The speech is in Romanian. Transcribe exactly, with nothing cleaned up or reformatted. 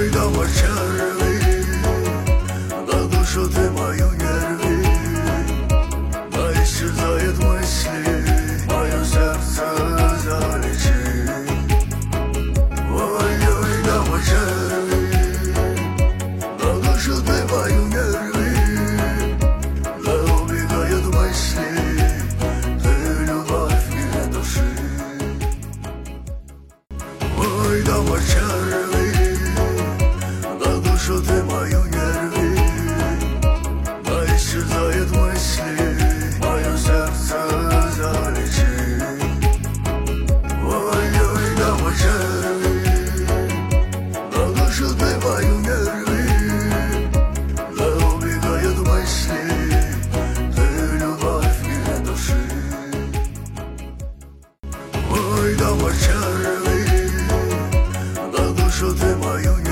到我这里，大多数对我永远里，那也是在也东西，我有serce zaliči. Oj, oj, da mo červi, da dušu trebaju nervi, da ubegaju od misli, te ljubav mire duši. Oj, da mo červi, da dušu trebaju nervi, da iščezaju od misli, moje serce zaliči. Oj, oj, da mo červi, da dušu trebaju nervi, da ubegaju od misli, te ljubav mire duši. Oj, da mo červi, da dušu trebaju nervi,